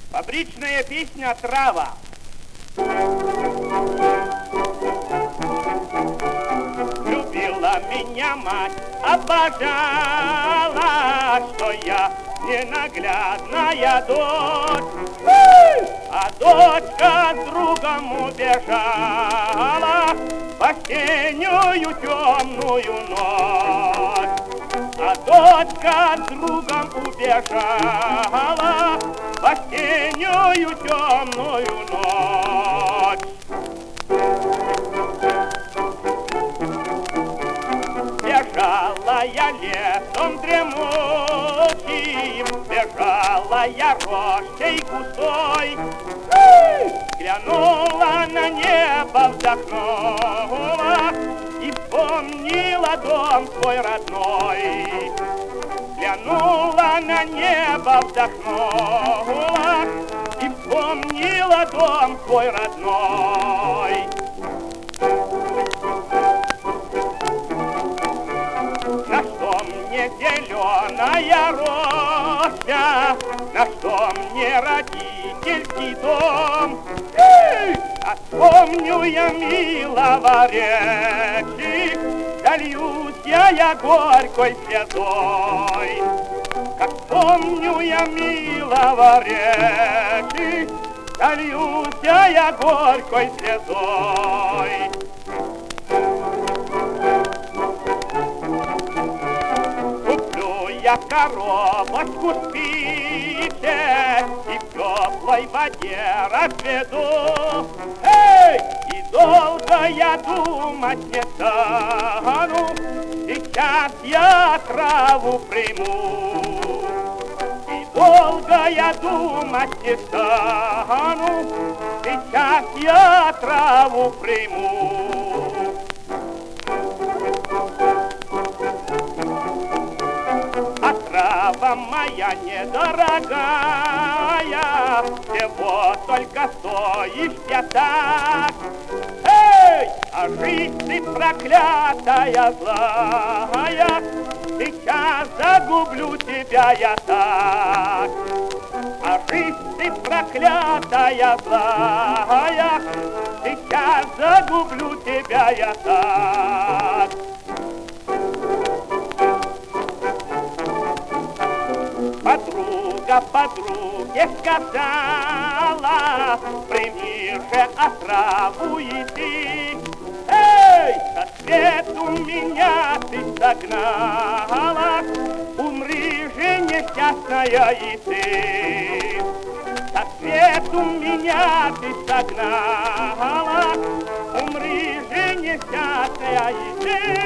Фабричная песня «Трава». Любила меня мать, обожала, что я ненаглядная дочь. А дочка с другом убежала в осеннюю темную ночь. А дочка с другом убежала в осеннюю темную ночь. Бежала я лесом дремучим, бежала я рощей густой, глянула на небо, вздохнула и вспомнила дом свой родной. Глянула на небо, вздохнула и вспомнила дом свой родной. На что мне зеленая роща, на что мне родительский дом? А вспомню я милого речи, дольюсь я горькой слезой. Как вспомню я милого речи, дольюсь я горькой слезой. Я коробочку спичек и в теплой воде разведу. И долго я думать не стану, сейчас я траву приму. И долго я думать не стану, сейчас я траву приму. Трава моя недорогая, всего только стоишь пятак. А жизнь ты проклятая злая, сейчас загублю тебя я так. А жизнь ты проклятая злая, сейчас загублю тебя я так. Подруга подруге сказала, прими же отраву иди. Со свету меня ты согнала, умри же несчастная и ты. Со свету меня ты согнала, умри же несчастная и ты.